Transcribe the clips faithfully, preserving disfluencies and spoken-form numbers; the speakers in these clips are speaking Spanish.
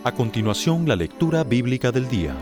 A continuación, la lectura bíblica del día.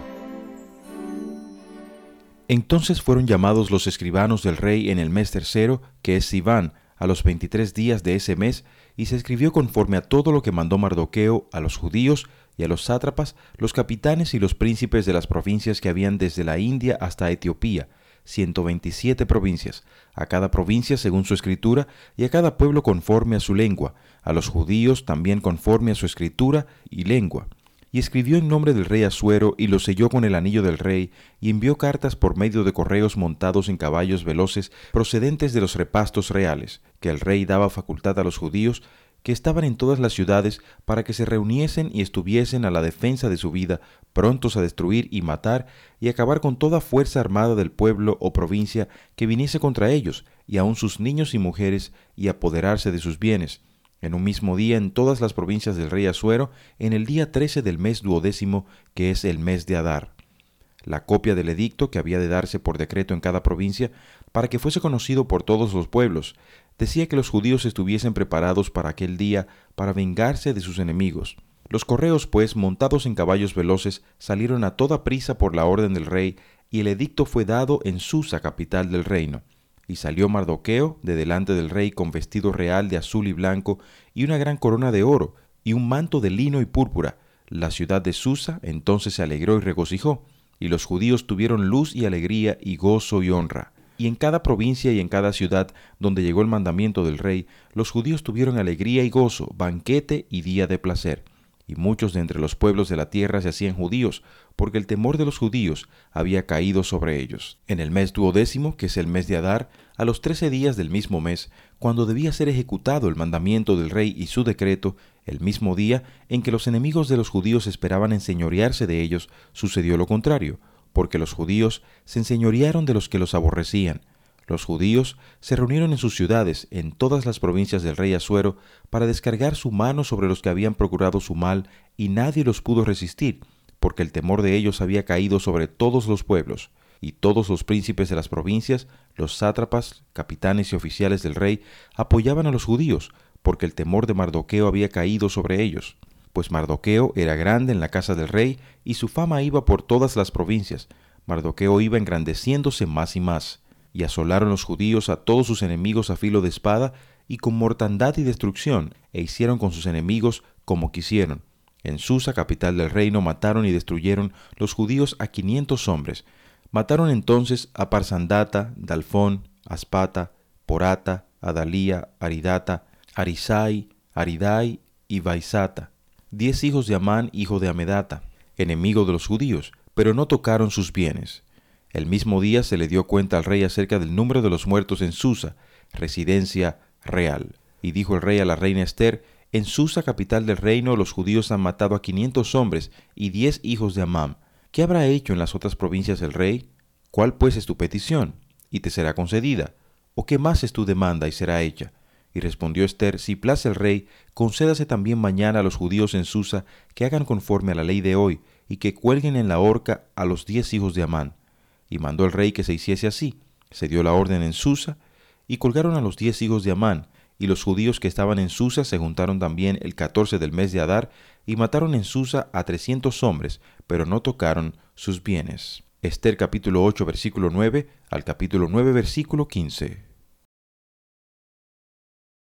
Entonces fueron llamados los escribanos del rey en el mes tercero, que es Siván, a los veintitrés días de ese mes, y se escribió conforme a todo lo que mandó Mardoqueo a los judíos y a los sátrapas, los capitanes y los príncipes de las provincias que habían desde la India hasta Etiopía, ciento veintisiete provincias, a cada provincia según su escritura, y a cada pueblo conforme a su lengua, a los judíos también conforme a su escritura y lengua. Y escribió en nombre del rey Asuero, y lo selló con el anillo del rey, y envió cartas por medio de correos montados en caballos veloces procedentes de los repastos reales, que el rey daba facultad a los judíos que estaban en todas las ciudades para que se reuniesen y estuviesen a la defensa de su vida, prontos a destruir y matar y acabar con toda fuerza armada del pueblo o provincia que viniese contra ellos, y aun sus niños y mujeres, y apoderarse de sus bienes. En un mismo día en todas las provincias del rey Asuero, en el día trece del mes duodécimo, que es el mes de Adar. La copia del edicto que había de darse por decreto en cada provincia, para que fuese conocido por todos los pueblos, decía que los judíos estuviesen preparados para aquel día para vengarse de sus enemigos. Los correos, pues, montados en caballos veloces, salieron a toda prisa por la orden del rey, y el edicto fue dado en Susa, capital del reino. Y salió Mardoqueo de delante del rey con vestido real de azul y blanco, y una gran corona de oro, y un manto de lino y púrpura. La ciudad de Susa entonces se alegró y regocijó, y los judíos tuvieron luz y alegría y gozo y honra. Y en cada provincia y en cada ciudad donde llegó el mandamiento del rey, los judíos tuvieron alegría y gozo, banquete y día de placer. Y muchos de entre los pueblos de la tierra se hacían judíos, porque el temor de los judíos había caído sobre ellos. En el mes duodécimo, que es el mes de Adar, a los trece días del mismo mes, cuando debía ser ejecutado el mandamiento del rey y su decreto, el mismo día en que los enemigos de los judíos esperaban enseñorearse de ellos, sucedió lo contrario, porque los judíos se enseñorearon de los que los aborrecían. Los judíos se reunieron en sus ciudades, en todas las provincias del rey Asuero, para descargar su mano sobre los que habían procurado su mal, y nadie los pudo resistir, porque el temor de ellos había caído sobre todos los pueblos. Y todos los príncipes de las provincias, los sátrapas, capitanes y oficiales del rey, apoyaban a los judíos, porque el temor de Mardoqueo había caído sobre ellos. Pues Mardoqueo era grande en la casa del rey, y su fama iba por todas las provincias. Mardoqueo iba engrandeciéndose más y más. Y asolaron los judíos a todos sus enemigos a filo de espada, y con mortandad y destrucción, e hicieron con sus enemigos como quisieron. En Susa, capital del reino, mataron y destruyeron los judíos a quinientos hombres. Mataron entonces a Parsandata, Dalfón, Aspata, Porata, Adalía, Aridata, Arisai, Aridai y Vaisata, diez hijos de Amán, hijo de Amedata, enemigo de los judíos, pero no tocaron sus bienes. El mismo día se le dio cuenta al rey acerca del número de los muertos en Susa, residencia real. Y dijo el rey a la reina Ester: en Susa, capital del reino, los judíos han matado a quinientos hombres y diez hijos de Amán. ¿Qué habrá hecho en las otras provincias el rey? ¿Cuál pues es tu petición? Y te será concedida. ¿O qué más es tu demanda y será hecha? Y respondió Ester: si place el rey, concédase también mañana a los judíos en Susa que hagan conforme a la ley de hoy, y que cuelguen en la horca a los diez hijos de Amán. Y mandó el rey que se hiciese así. Se dio la orden en Susa, y colgaron a los diez hijos de Amán. Y los judíos que estaban en Susa se juntaron también el catorce del mes de Adar, y mataron en Susa a trescientos hombres, pero no tocaron sus bienes. Ester capítulo ocho versículo nueve al capítulo nueve versículo quince.